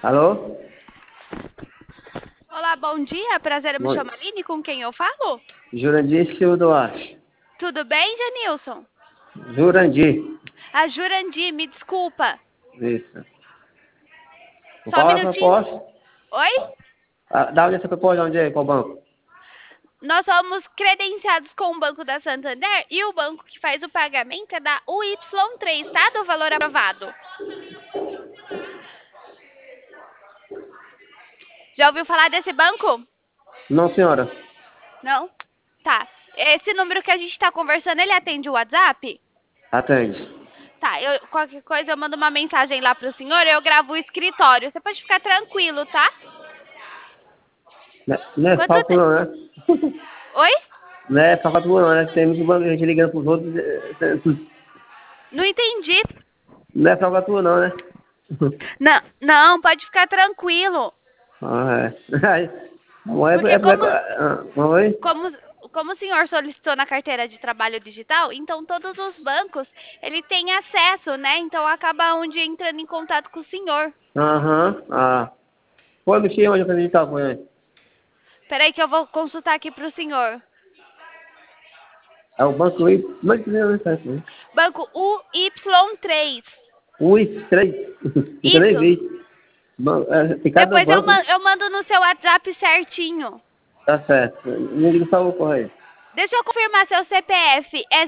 Alô? Olá, bom dia. Prazer, eu me Bom, chamo Aline. Com quem eu falo? Jurandir Silva Duarte. Tudo bem, Janilson? Jurandir. A Jurandir, me desculpa. Isso. Só um Qual é a minutinho. proposta? Oi? Da onde é essa proposta? Onde é? Qual banco? Nós somos credenciados com o Banco da Santander e o banco que faz o pagamento é da UY3, tá? Do valor aprovado. Já ouviu falar desse banco? Não, senhora. Não? Tá. Esse número que a gente está conversando, ele atende o WhatsApp? Atende. Tá, qualquer coisa eu mando uma mensagem lá pro senhor, eu gravo o escritório. Você pode ficar tranquilo, tá? Não é Quanto falso te... não, né? Oi? Não é falso não, né? Tem muito banco, a gente ligando pros outros. Não entendi. Não é falcatrua não, né? Não, não, pode ficar tranquilo. Ah, é. Aí, Porque oi? como, como o senhor solicitou na carteira de trabalho digital, então todos os bancos, ele tem acesso, né? Então acaba um dia entrando em contato com o senhor. Aham. Ah. Foi mexer onde eu acreditava, foi. Peraí que eu vou consultar aqui pro senhor. É o banco I. Não entendeu, né? Banco UY3. Ui, três. Nunca nem Isso. vi. Tem cada Depois banco. eu mando no seu WhatsApp certinho. Tá certo. Me liga só o correio. Deixa eu confirmar seu CPF. É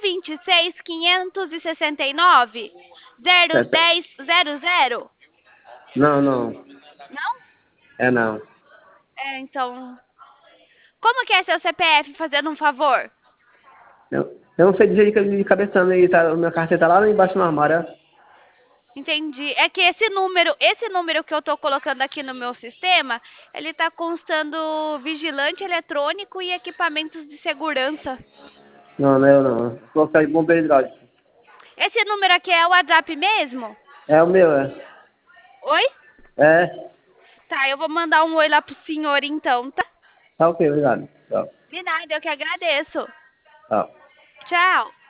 026 569 Certo. 01000. Não, não. Não? É não. É, então. Como que é seu CPF, fazendo um favor? Eu não sei dizer de cabeça não. Tá, minha carteira tá lá embaixo no armário. Ó. Entendi. É que esse número que eu tô colocando aqui no meu sistema, ele tá constando vigilante eletrônico e equipamentos de segurança. Não, não é eu não. Vou colocar de bombeiro hidráulico. Esse número aqui é o WhatsApp mesmo? É o meu, é. Oi? É. Tá, eu vou mandar um oi lá pro senhor então, tá? Tá ok, obrigado. Tchau. De nada, eu que agradeço. Tchau. Tchau.